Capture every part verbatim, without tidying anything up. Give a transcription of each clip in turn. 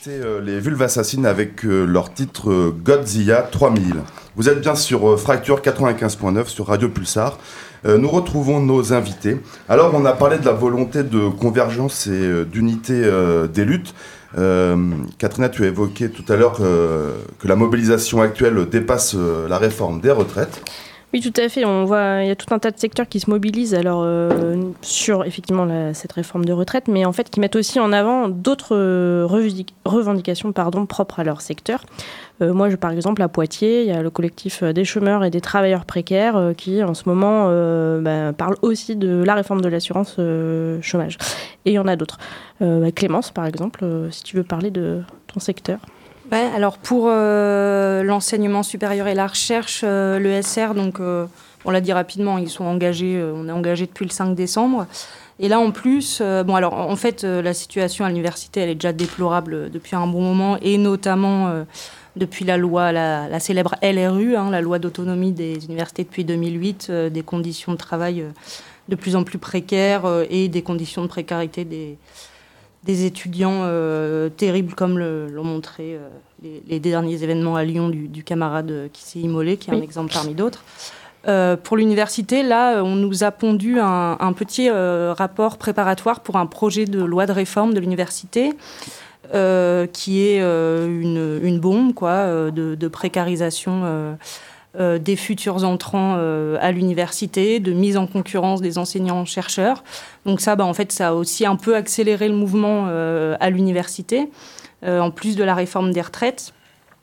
C'est euh, les Vulves Assassines avec euh, leur titre euh, Godzilla trois mille. Vous êtes bien sur euh, Fracture quatre-vingt-quinze point neuf sur Radio Pulsar. Euh, nous retrouvons nos invités. Alors, on a parlé de la volonté de convergence et euh, d'unité euh, des luttes. Euh, Katrina, tu as évoqué tout à l'heure euh, que la mobilisation actuelle dépasse euh, la réforme des retraites. Oui, tout à fait. On voit, il y a tout un tas de secteurs qui se mobilisent alors euh, sur effectivement la, cette réforme de retraite, mais en fait qui mettent aussi en avant d'autres euh, revendic- revendications, pardon, propres à leur secteur. Euh, moi, je, par exemple, à Poitiers, il y a le collectif des chômeurs et des travailleurs précaires euh, qui, en ce moment, euh, bah, parle aussi de la réforme de l'assurance euh, chômage. Et il y en a d'autres. Euh, bah, Clémence, par exemple, euh, si tu veux parler de ton secteur. Ouais, alors pour euh, l'enseignement supérieur et la recherche, euh, l'E S R, donc euh, on l'a dit rapidement, ils sont engagés, euh, on est engagés depuis le cinq décembre. Et là en plus, euh, bon alors en fait euh, la situation à l'université elle est déjà déplorable depuis un bon moment et notamment euh, depuis la loi, la, la célèbre L R U, hein, la loi d'autonomie des universités depuis deux mille huit, euh, des conditions de travail euh, de plus en plus précaires euh, et des conditions de précarité des des étudiants euh, terribles comme le, l'ont montré euh, les, les derniers événements à Lyon du, du camarade euh, qui s'est immolé, qui est oui. un exemple parmi d'autres. Euh, pour l'université, là, on nous a pondu un, un petit euh, rapport préparatoire pour un projet de loi de réforme de l'université euh, qui est euh, une, une bombe quoi, euh, de, de précarisation euh, Euh, des futurs entrants euh, à l'université, de mise en concurrence des enseignants-chercheurs. Donc ça, bah, en fait, ça a aussi un peu accéléré le mouvement euh, à l'université, euh, en plus de la réforme des retraites.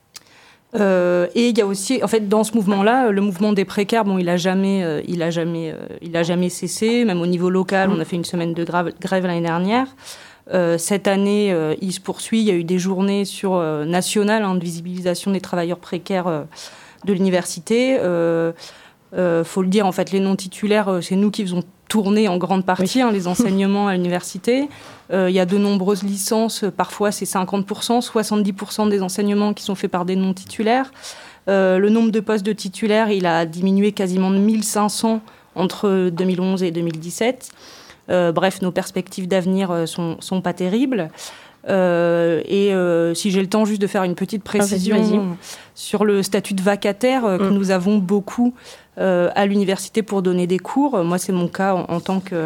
Euh, et il y a aussi, en fait, dans ce mouvement-là, le mouvement des précaires, bon, il a jamais, euh, il a jamais, euh, il a jamais cessé. Même au niveau local, on a fait une semaine de grave, grève l'année dernière. Euh, cette année, euh, il se poursuit. Il y a eu des journées sur euh, nationales hein, de visibilisation des travailleurs précaires. Euh, de l'université. Euh, euh, faut le dire, en fait, les non-titulaires, euh, c'est nous qui faisons tourner en grande partie oui. hein, les enseignements à l'université. Il euh, y a de nombreuses licences, parfois c'est cinquante pour cent, soixante-dix pour cent des enseignements qui sont faits par des non-titulaires. Euh, le nombre de postes de titulaires, il a diminué quasiment de mille cinq cents entre deux mille onze et deux mille dix-sept. Euh, bref, nos perspectives d'avenir euh, sont, sont pas terribles. Euh, et euh, si j'ai le temps juste de faire une petite précision ah, vas-y, vas-y. sur le statut de vacataire euh, que mm. nous avons beaucoup euh, à l'université pour donner des cours. Moi, c'est mon cas en, en tant que,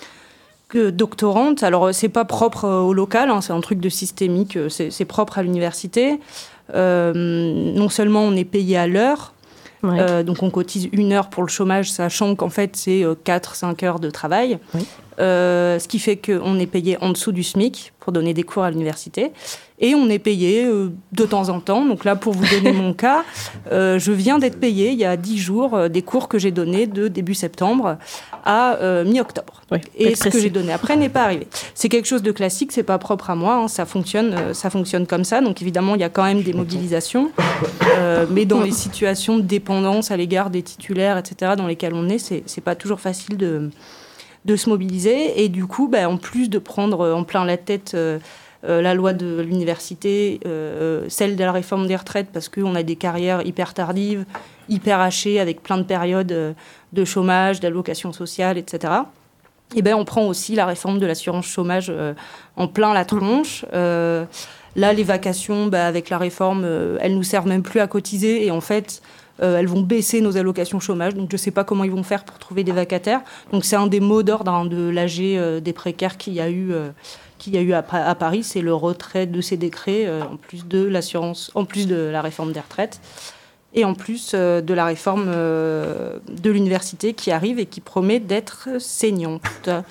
que doctorante. Alors, c'est pas propre au local, hein, c'est un truc de systémique, c'est, c'est propre à l'université. Euh, non seulement on est payé à l'heure, ouais. euh, donc on cotise une heure pour le chômage, sachant qu'en fait, c'est quatre à cinq heures de travail. Oui. Euh, ce qui fait qu'on est payé en dessous du SMIC pour donner des cours à l'université. Et on est payé euh, de temps en temps. Donc là, pour vous donner mon cas, euh, je viens d'être payée il y a dix jours euh, des cours que j'ai donnés de début septembre à euh, mi-octobre. Oui, et ce que j'ai donné après n'est pas arrivé. C'est quelque chose de classique, c'est pas propre à moi. Hein, ça fonctionne, euh, ça fonctionne comme ça. Donc évidemment, il y a quand même des mobilisations. Euh, mais dans les situations de dépendance à l'égard des titulaires, et cetera, dans lesquelles on est, c'est, c'est pas toujours facile de... de se mobiliser et du coup, bah, en plus de prendre en plein la tête euh, euh, la loi de l'université, euh, celle de la réforme des retraites, parce qu'on a des carrières hyper tardives, hyper hachées, avec plein de périodes euh, de chômage, d'allocations sociales, et cetera. Et ben, on prend aussi la réforme de l'assurance chômage euh, en plein la tronche. Euh, là, les vacations, bah, avec la réforme, euh, elles nous servent même plus à cotiser et en fait... Euh, elles vont baisser nos allocations chômage, donc je ne sais pas comment ils vont faire pour trouver des vacataires. Donc c'est un des mots d'ordre hein, de l'A G euh, des précaires qu'il y a eu, euh, qu'il y a eu à, à Paris, c'est le retrait de ces décrets, euh, en plus de l'assurance, en plus de la réforme des retraites, et en plus euh, de la réforme euh, de l'université qui arrive et qui promet d'être saignante.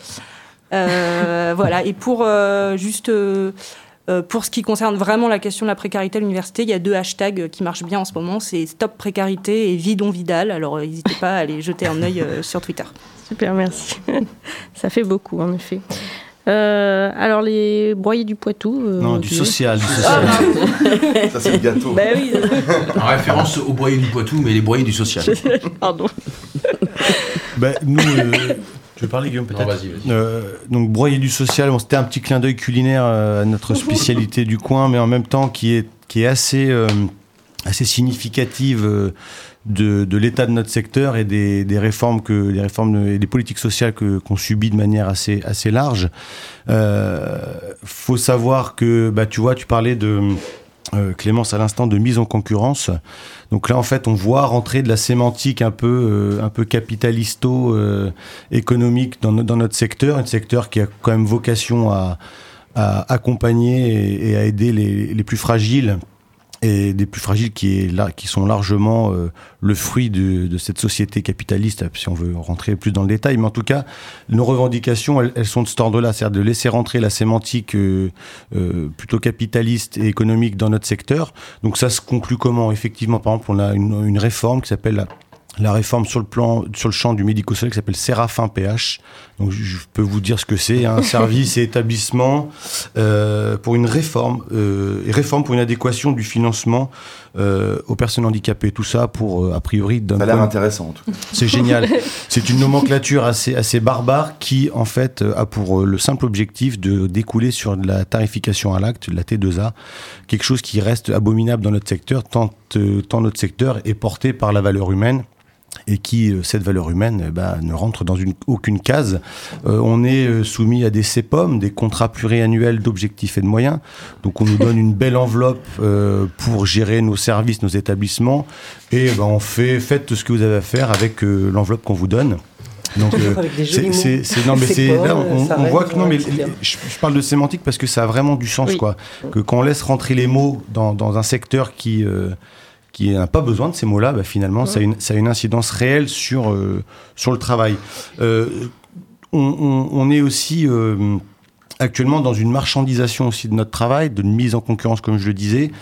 Euh, voilà, et pour euh, juste... Euh, Euh, pour ce qui concerne vraiment la question de la précarité à l'université, il y a deux hashtags qui marchent bien en ce moment, c'est Stop Précarité et Vidon Vidal. Alors n'hésitez pas à aller jeter un œil euh, sur Twitter. Super, merci. Ça fait beaucoup, en effet. Euh, alors les broyés du Poitou. Euh, non, du social, du social. Ah, ça c'est le gâteau. Bah oui. En référence aux broyés du Poitou, mais les broyés du social. Pardon. Ben nous. Euh... Je vais parler, Guillaume, peut-être. Non, vas-y, vas-y. Euh, donc, broyer du social, bon, c'était un petit clin d'œil culinaire euh, à notre spécialité du coin, mais en même temps qui est, qui est assez, euh, assez significative euh, de, de l'état de notre secteur et des, des réformes que des réformes et des politiques sociales que, qu'on subit de manière assez assez large. Euh, faut savoir que bah tu vois, tu parlais de euh, Clémence à l'instant de mise en concurrence. Donc là en fait on voit rentrer de la sémantique un peu euh, un peu capitalisto euh, économique dans, no- dans notre secteur, un secteur qui a quand même vocation à, à accompagner et, et à aider les, les plus fragiles. Et des plus fragiles qui, est là, qui sont largement euh, le fruit de, de cette société capitaliste, si on veut rentrer plus dans le détail. Mais en tout cas, nos revendications, elles, elles sont de cet ordre-là, c'est-à-dire de laisser rentrer la sémantique euh, euh, plutôt capitaliste et économique dans notre secteur. Donc ça se conclut comment ? Effectivement, par exemple, on a une, une réforme qui s'appelle la, la réforme sur le plan, sur le champ du médico-social qui s'appelle Séraphin P H. Donc je peux vous dire ce que c'est, un service et établissement euh, pour une réforme, euh, et réforme pour une adéquation du financement euh, aux personnes handicapées. Tout ça pour, euh, a priori... Ça a l'air intéressant en tout cas. C'est génial. C'est une nomenclature assez, assez barbare qui, en fait, a pour le simple objectif de découler sur de la tarification à l'acte, de la T deux A, quelque chose qui reste abominable dans notre secteur, tant, euh, tant notre secteur est porté par la valeur humaine. Et qui, euh, cette valeur humaine, eh ben, ne rentre dans une, aucune case. Euh, on est euh, soumis à des C P O M, des contrats pluriannuels d'objectifs et de moyens. Donc on nous donne une belle enveloppe euh, pour gérer nos services, nos établissements. Et ben, on fait, faites ce que vous avez à faire avec euh, l'enveloppe qu'on vous donne. Donc, euh, c'est, c'est, c'est, non, mais c'est, c'est là, on, on voit que non, mais je, je parle de sémantique parce que ça a vraiment du sens, oui. quoi. Que quand on laisse rentrer les mots dans, dans un secteur qui... Euh, qui n'a pas besoin de ces mots-là, bah finalement, ouais. ça, a une, ça a une incidence réelle sur, euh, sur le travail. Euh, on, on, on est aussi euh, actuellement dans une marchandisation aussi de notre travail, de mise en concurrence, comme je le disais,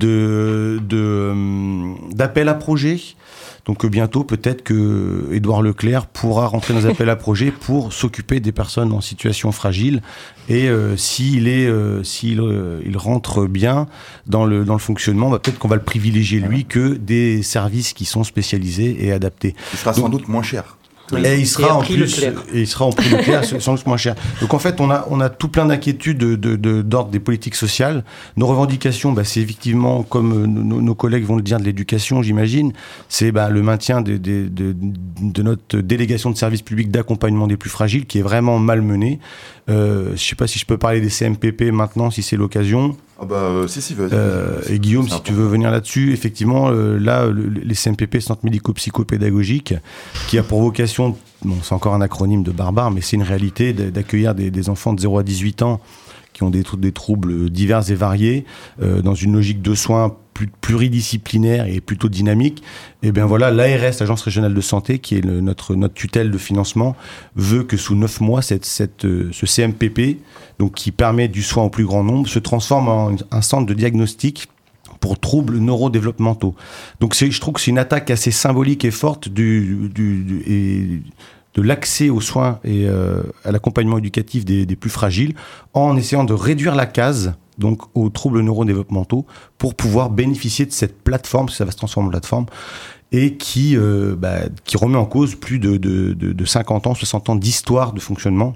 de, de, euh, d'appels à projets. Donc bientôt, peut-être que Édouard Leclerc pourra rentrer dans les appels à projets pour s'occuper des personnes en situation fragile. Et euh, s'il est, euh, s'il euh, il rentre bien dans le dans le fonctionnement, bah, peut-être qu'on va le privilégier lui que des services qui sont spécialisés et adaptés. Il sera Donc, sans doute moins cher. Oui. Et il sera en plus, et il sera en prix Leclerc, sans doute moins cher. Donc en fait, on a on a tout plein d'inquiétudes de, de, de, d'ordre des politiques sociales. Nos revendications, bah, c'est effectivement, comme nos, nos collègues vont le dire, de l'éducation, j'imagine, c'est bah, le maintien de, de, de, de notre délégation de services publics d'accompagnement des plus fragiles, qui est vraiment malmenée. Euh, je sais pas si je peux parler des C M P P maintenant, si c'est l'occasion. Ah bah euh, si si vas-y. Euh, et Guillaume, si important. Tu veux venir là-dessus, effectivement, euh, là, le, les C M P P, Centre médico-psychopédagogique, qui a pour vocation, bon, c'est encore un acronyme de barbare, mais c'est une réalité d'accueillir des, des enfants de zéro à dix-huit ans qui ont des, des troubles divers et variés, euh, dans une logique de soins plus, pluridisciplinaire et plutôt dynamique. Et bien voilà, l'A R S, l'Agence régionale de santé, qui est le, notre, notre tutelle de financement, veut que sous neuf mois, cette, cette, euh, ce C M P P, donc qui permet du soin au plus grand nombre, se transforme en un centre de diagnostic pour troubles neurodéveloppementaux. Donc c'est, je trouve que c'est une attaque assez symbolique et forte du, du, du, et de l'accès aux soins et euh, à l'accompagnement éducatif des, des plus fragiles, en essayant de réduire la case donc aux troubles neurodéveloppementaux pour pouvoir bénéficier de cette plateforme, parce que ça va se transformer en plateforme, et qui, euh, bah, qui remet en cause plus de, de, de, de cinquante ans, soixante ans d'histoire de fonctionnement.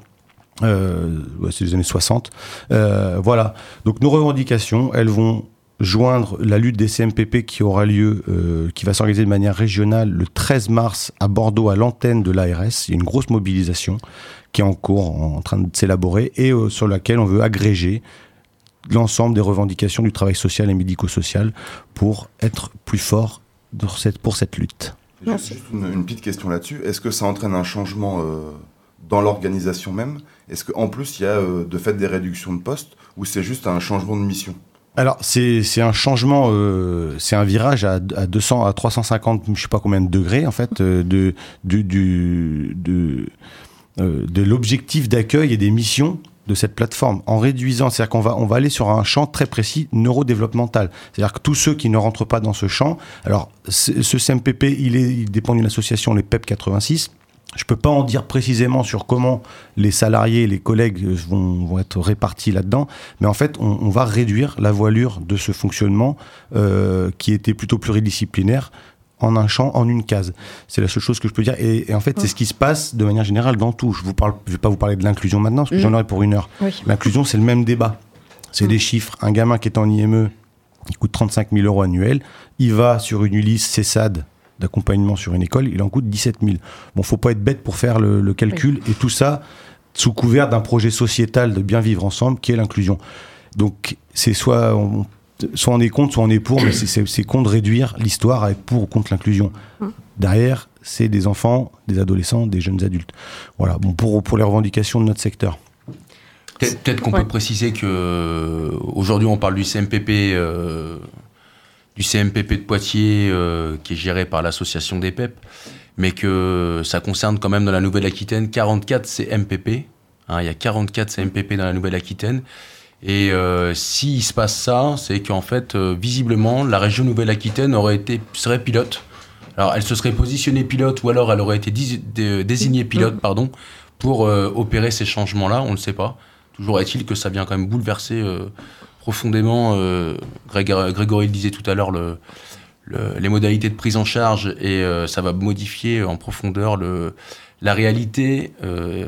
Euh, ouais, c'est les années soixante. Euh, voilà. Donc nos revendications, elles vont joindre la lutte des C M P P qui aura lieu, euh, qui va s'organiser de manière régionale le treize mars à Bordeaux, à l'antenne de l'A R S. Il y a une grosse mobilisation qui est en cours, en train de s'élaborer, et euh, sur laquelle on veut agréger l'ensemble des revendications du travail social et médico-social pour être plus fort pour cette, pour cette lutte. Juste, juste une, une petite question là-dessus. Est-ce que ça entraîne un changement euh, dans l'organisation même ? Est-ce qu'en plus, il y a euh, de fait des réductions de postes ou c'est juste un changement de mission ? Alors, c'est, c'est un changement, euh, c'est un virage à, à deux cents, à trois cent cinquante, je sais pas combien de degrés, en fait, euh, de, de, du, de, euh, de l'objectif d'accueil et des missions de cette plateforme, en réduisant, c'est-à-dire qu'on va, on va aller sur un champ très précis neurodéveloppemental. C'est-à-dire que tous ceux qui ne rentrent pas dans ce champ, alors, ce C M P P, il, est, il dépend d'une association, les P E P quatre-vingt-six. Je peux pas en dire précisément sur comment les salariés, les collègues vont, vont être répartis là-dedans, mais en fait, on, on va réduire la voilure de ce fonctionnement euh, qui était plutôt pluridisciplinaire en un champ, en une case. C'est la seule chose que je peux dire. Et, et en fait, c'est ce qui se passe de manière générale dans tout. Je vous parle, je vais pas vous parler de l'inclusion maintenant, parce que mmh. j'en aurai pour une heure. Oui. L'inclusion, c'est le même débat. C'est mmh. des chiffres. Un gamin qui est en I M E, il coûte trente-cinq mille euros annuels. Il va sur une Ulysse, CESAD, d'accompagnement sur une école, il en coûte dix-sept mille. Bon, faut pas être bête pour faire le, le calcul, oui. Et tout ça sous couvert d'un projet sociétal de bien vivre ensemble, qui est l'inclusion. Donc, c'est soit on, soit on est contre, soit on est pour, mais c'est, c'est, c'est con de réduire l'histoire à être pour ou contre l'inclusion. Derrière, c'est des enfants, des adolescents, des jeunes adultes. Voilà, bon, pour, pour les revendications de notre secteur. Peut-être, peut-être qu'on ouais. peut préciser qu'aujourd'hui, on parle du C M P P, euh, du C M P P de Poitiers, euh, qui est géré par l'association des P E P, mais que ça concerne quand même dans la Nouvelle-Aquitaine quarante-quatre C M P P. Hein, il y a quarante-quatre C M P P dans la Nouvelle-Aquitaine. Et euh, s'il se passe ça, c'est qu'en fait, euh, visiblement, la région Nouvelle-Aquitaine aurait été, serait pilote. Alors, elle se serait positionnée pilote ou alors elle aurait été dis, dé, désignée pilote, pardon, pour euh, opérer ces changements-là, on ne le sait pas. Toujours est-il que ça vient quand même bouleverser euh, profondément, euh, Grég- Grégory le disait tout à l'heure, le, le, les modalités de prise en charge, et euh, ça va modifier en profondeur le, la réalité euh,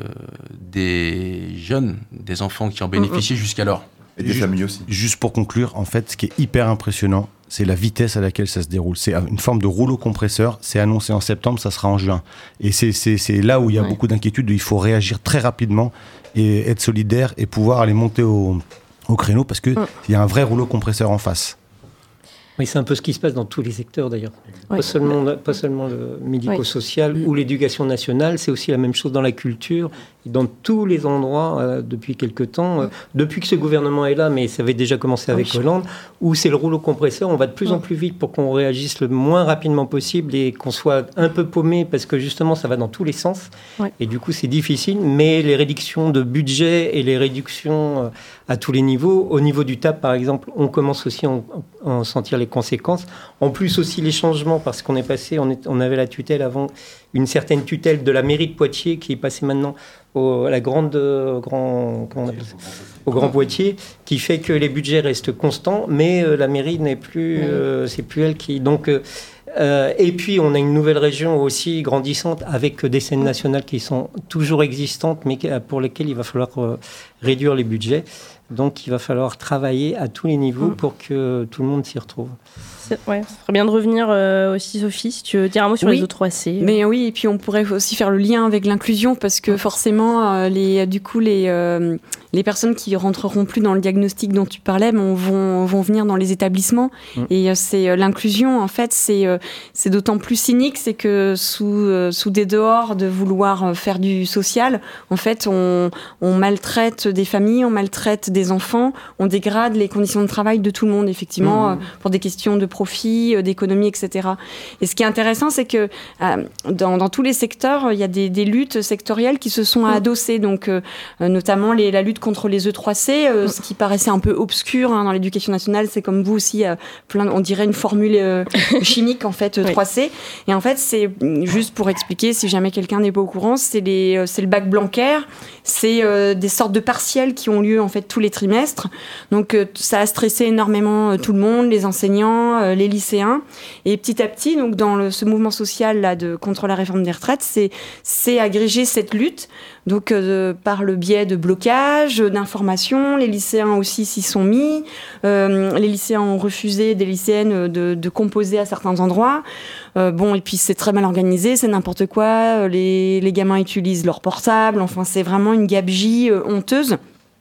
des jeunes, des enfants qui en bénéficient mmh. jusqu'alors. Et des familles aussi. Juste pour conclure, en fait, ce qui est hyper impressionnant, c'est la vitesse à laquelle ça se déroule. C'est une forme de rouleau compresseur. C'est annoncé en septembre, ça sera en juin. Et c'est, c'est, c'est là où il y a ouais. beaucoup d'inquiétudes. Il faut réagir très rapidement et être solidaire et pouvoir aller monter au, au créneau parce qu'il mmh. y a un vrai rouleau compresseur en face. Oui, c'est un peu ce qui se passe dans tous les secteurs d'ailleurs. Oui. Pas seulement, pas seulement le médico-social oui. ou l'éducation nationale, c'est aussi la même chose dans la culture, dans tous les endroits euh, depuis quelque temps, euh, depuis que ce gouvernement est là, mais ça avait déjà commencé avec oui. Hollande, où c'est le rouleau compresseur, on va de plus oui. en plus vite pour qu'on réagisse le moins rapidement possible et qu'on soit un peu paumé parce que justement ça va dans tous les sens. Oui. Et du coup c'est difficile, mais les réductions de budget et les réductions euh, à tous les niveaux, au niveau du T A P par exemple, on commence aussi à en, en sentir les conséquences. En plus aussi les changements, parce qu'on est passé, on, est, on avait la tutelle avant, une certaine tutelle de la mairie de Poitiers qui est passée maintenant au, à la grande, euh, grand, comment on appelle ça, au Grand Poitiers, qui fait que les budgets restent constants, mais euh, la mairie n'est plus, euh, c'est plus elle qui... Donc, euh, euh, et puis on a une nouvelle région aussi grandissante avec des scènes nationales qui sont toujours existantes, mais pour lesquelles il va falloir euh, réduire les budgets. Donc il va falloir travailler à tous les niveaux mmh. pour que tout le monde s'y retrouve. C'est, ouais, ça serait bien de revenir euh, aussi, Sophie, si tu veux dire un mot sur oui, les O trois C. Mais oui, et puis on pourrait aussi faire le lien avec l'inclusion, parce que forcément, euh, les, du coup, les, euh, les personnes qui rentreront plus dans le diagnostic dont tu parlais bon, vont, vont venir dans les établissements. Mmh. Et euh, c'est, euh, l'inclusion, en fait, c'est, euh, c'est d'autant plus cynique, c'est que sous, euh, sous des dehors de vouloir faire du social, en fait, on, on maltraite des familles, on maltraite des enfants, on dégrade les conditions de travail de tout le monde, effectivement, mmh. euh, pour des questions de profit, euh, d'économie, et cetera. Et ce qui est intéressant, c'est que euh, dans, dans tous les secteurs, il y a des, des luttes sectorielles qui se sont mmh. adossées, donc euh, notamment les, la lutte contre les E trois C, euh, mmh. ce qui paraissait un peu obscur hein, dans l'éducation nationale, c'est comme vous aussi, euh, plein, on dirait une formule euh, chimique en fait, E trois C. Oui. Et en fait, c'est juste pour expliquer, si jamais quelqu'un n'est pas au courant, c'est, les, euh, c'est le bac Blanquer, c'est euh, des sortes de partiels qui ont lieu en fait tous les trimestres. Donc euh, ça a stressé énormément euh, tout le monde, les enseignants, euh, les lycéens. Et petit à petit, donc dans le, ce mouvement social là de contre la réforme des retraites, c'est c'est agrégé cette lutte. Donc euh, par le biais de blocages, d'informations, les lycéens aussi s'y sont mis. Euh, les lycéens ont refusé, des lycéennes, de, de composer à certains endroits. Euh, bon, et puis c'est très mal organisé, c'est n'importe quoi. Les, les gamins utilisent leur portable. Enfin, c'est vraiment une gabegie euh, honteuse.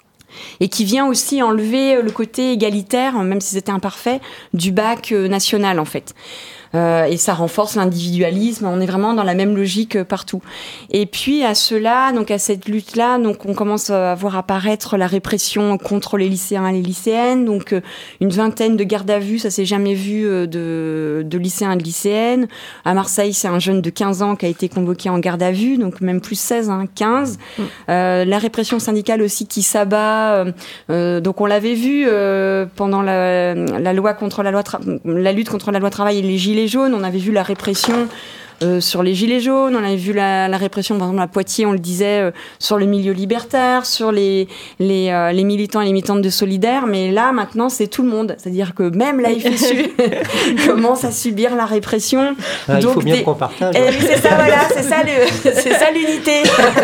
Et qui vient aussi enlever le côté égalitaire, même si c'était imparfait, du bac national en fait. Euh, et ça renforce l'individualisme, on est vraiment dans la même logique partout. Et puis à cela, donc à cette lutte-là, donc on commence à voir apparaître la répression contre les lycéens et les lycéennes, donc euh, une vingtaine de gardes à vue, ça s'est jamais vu euh, de, de lycéens et de lycéennes. À Marseille, c'est un jeune de quinze ans qui a été convoqué en garde à vue, donc même plus seize, hein, quinze. Mmh. Euh, la répression syndicale aussi qui s'abat, euh, euh, donc on l'avait vu euh, pendant la, la loi contre la loi, tra- la lutte contre la loi travail et les gilets jaunes, on avait vu la répression euh, sur les gilets jaunes, on avait vu la, la répression, par exemple à Poitiers, on le disait, euh, sur le milieu libertaire, sur les, les, euh, les militants et les militantes de Solidaire, mais là, maintenant, c'est tout le monde. C'est-à-dire que même la F S U commence à subir la répression. Ah, Donc, il faut bien des... qu'on partage. Eh, c'est ça, voilà, c'est ça, le... c'est ça l'unité,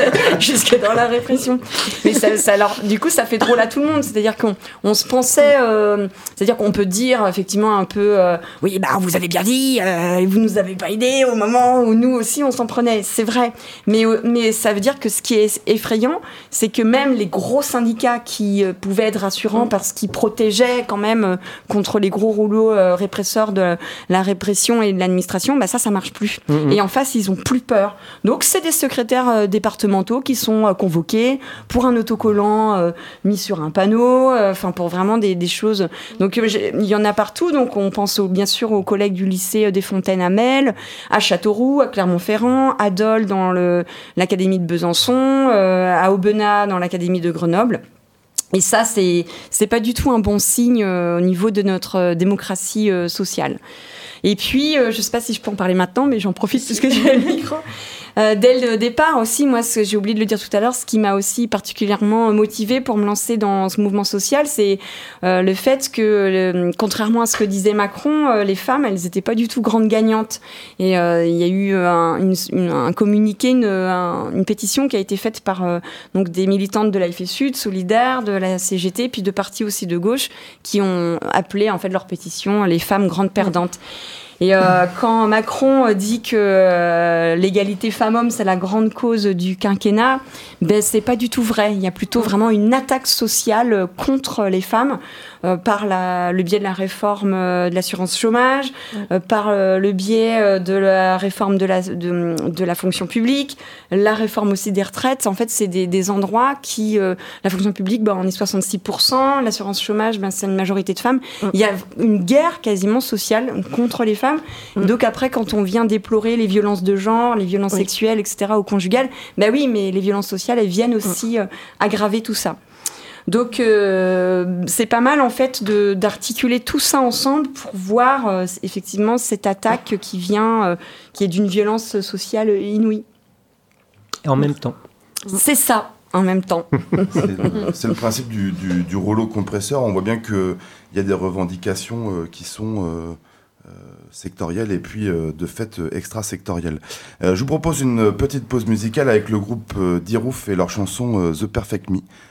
jusque dans la répression. Mais ça, ça, alors, du coup, ça fait drôle à tout le monde. C'est-à-dire qu'on on se pensait, euh, c'est-à-dire qu'on peut dire effectivement un peu, euh, oui, bah vous avez bien dit, euh, vous nous avez pas aidés au moment où nous aussi on s'en prenait. C'est vrai, mais mais ça veut dire que ce qui est effrayant, c'est que même les gros syndicats qui euh, pouvaient être rassurants parce qu'ils protégeaient quand même euh, contre les gros rouleaux euh, répresseurs de la répression et de l'administration, bah ça, ça marche plus. Mmh. Et en face, ils ont plus peur. Donc c'est des secrétaires euh, départementaux qui sont euh, convoqués pour un autocollant euh, mis sur un panneau, enfin euh, pour vraiment des, des choses. Donc il y en a partout. Donc on pense au, bien sûr aux collègues du lycée des Fontaines à Mel, à Châteauroux, à Clermont-Ferrand, à Dole dans le, l'académie de Besançon, euh, à Aubenas dans l'académie de Grenoble. Et ça, c'est c'est pas du tout un bon signe euh, au niveau de notre euh, démocratie euh, sociale. Et puis, euh, je sais pas si je peux en parler maintenant, mais j'en profite puisque j'ai le micro. Euh, dès le départ aussi, moi, ce que j'ai oublié de le dire tout à l'heure, ce qui m'a aussi particulièrement motivée pour me lancer dans ce mouvement social, c'est euh, le fait que, le, contrairement à ce que disait Macron, euh, les femmes, elles n'étaient pas du tout grandes gagnantes. Et euh, il y a eu un, une, une, un communiqué, une, un, une pétition qui a été faite par euh, donc des militantes de la F S U, de Solidaire, de la C G T, puis de partis aussi de gauche, qui ont appelé en fait leur pétition les femmes grandes perdantes. Et euh, quand Macron dit que euh, l'égalité femmes-hommes, c'est la grande cause du quinquennat, ben, c'est pas du tout vrai. Il y a plutôt vraiment une attaque sociale contre les femmes euh, par la, le biais de la réforme euh, de l'assurance chômage, euh, par euh, le biais euh, de la réforme de la, de, de la fonction publique, la réforme aussi des retraites. En fait, c'est des, des endroits qui... Euh, la fonction publique, ben, on est soixante-six pour cent. L'assurance chômage, ben, c'est une majorité de femmes. Il y a une guerre quasiment sociale contre les femmes. Mmh. Donc après, quand on vient déplorer les violences de genre, les violences oui. sexuelles, et cetera, ou conjugales, ben oui, mais les violences sociales, elles viennent aussi mmh. euh, aggraver tout ça. Donc euh, c'est pas mal en fait de, d'articuler tout ça ensemble pour voir euh, effectivement cette attaque qui vient, euh, qui est d'une violence sociale inouïe. Et en même temps. C'est ça. En même temps. c'est, c'est le principe du, du, du rouleau compresseur. On voit bien qu'il y a des revendications euh, qui sont... Euh, Euh, sectorielle et puis euh, de fait euh, extra-sectorielle. Euh, je vous propose une petite pause musicale avec le groupe euh, Dirouf et leur chanson euh, The Perfect Me.